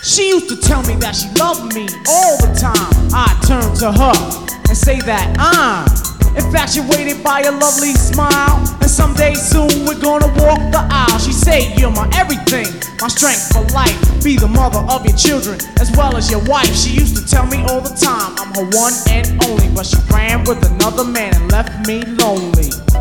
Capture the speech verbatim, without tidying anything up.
She used to tell me that she loved me all the time. I turn to her and say that I'm infatuated by your lovely smile, and someday soon we're gonna walk the aisle. She say you're my everything, my strength for life. Be the mother of your children as well as your wife. She used to tell me all the time I'm her one and only, but she ran with another man and left me lonely.